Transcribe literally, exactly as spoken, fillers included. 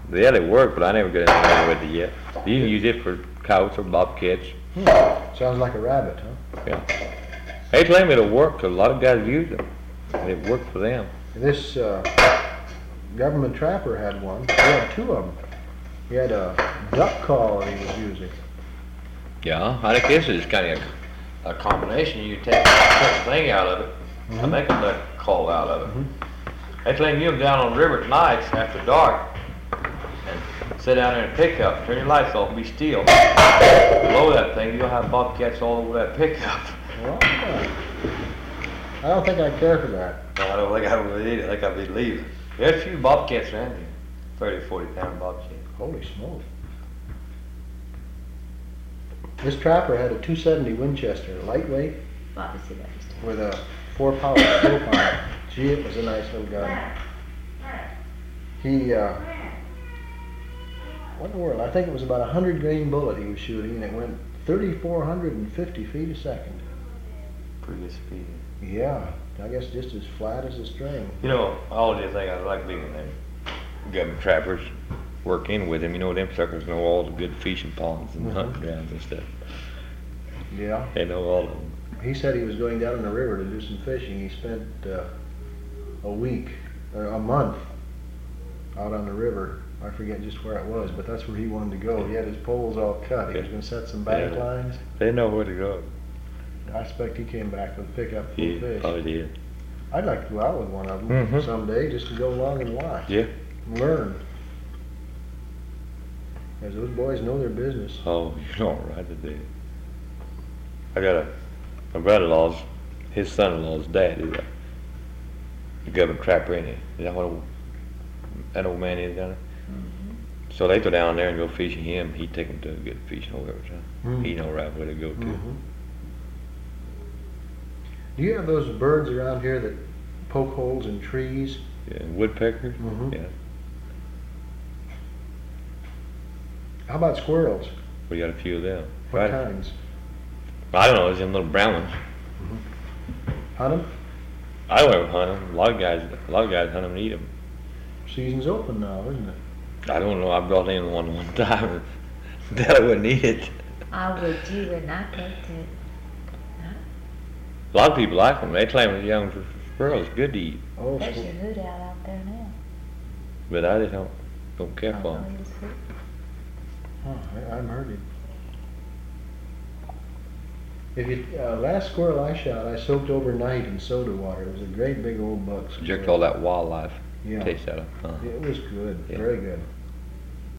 Yeah, they work, but I never got anything with it yet. You can use it for coyotes or bobcats. Hmm. Sounds like a rabbit, huh? Yeah. They claim it'll work 'cause a lot of guys use them. It worked for them. This uh, government trapper had one. He had two of them. He had a duck call that he was using. Yeah, I think this is kind of a, a combination. You take the thing out of it Mm-hmm. and make a duck call out of it. Mm-hmm. They claim you them down on the river at nights after dark and sit down there in a pickup, turn your lights off, and be still. Blow that thing, you'll have bobcats all over that pickup. Well, uh, I don't think I care for that. No, I don't think I would either. I think I'd be leaving. There's a few bobcats around here. thirty, forty pound bobcat. Holy smoke. This trapper had a two seventy Winchester, lightweight, Obviously that was with a four power scope on it. Gee, it was a nice little gun. He, uh, what in the world? I think it was about a hundred grain bullet he was shooting, and it went thirty-four hundred fifty feet a second. Pretty good speed. Yeah, I guess just as flat as a string. You know, I always think I like being them government trappers working with them. You know, them suckers know all the good fishing ponds and Mhm. hunting grounds and stuff. Yeah. They know all of them. He said he was going down in the river to do some fishing. He spent uh, a week, or a month, out on the river. I forget just where it was, but that's where he wanted to go. He had his poles all cut. He was going to set some bank Yeah. lines. They know where to go. I expect he came back with a pickup full Yeah, of fish. probably did. I'd like to go out with one of them Mhm. someday just to go along and watch. Yeah. And learn. Because those boys know their business. Oh, you know right that they. I got a, my brother-in-law's, his son-in-law's dad is a, a government trapper, ain't he? Is that what old, that old man is down there? Mm-hmm. So they go down there and go fishing him. He take them to a good fishing hole every time. Mhm. He know right where to go to. Mhm. Do you have those birds around here that poke holes in trees? Yeah, woodpeckers. Mhm. Yeah, How about squirrels? we got a few of them. What Right. kinds? I don't know. It's them little brown ones. Hunt them? I don't ever hunt them. A lot of guys, a lot of guys hunt them and eat them. Season's open now, isn't it? I don't know. I brought in one one time. That I wouldn't eat it. I would you and I cooked it. A lot of people like them. They claim the young squirrels good to eat, Oh, There's squ- your hood out out there now. but I just don't don't care I for know them. he was hood. huh, I, I haven't heard it. If you, uh, last squirrel I shot, I soaked overnight in soda water. It was a great big old buck. Jerked all that wildlife Yeah, taste out of. Uh, it was good, Yeah. very good.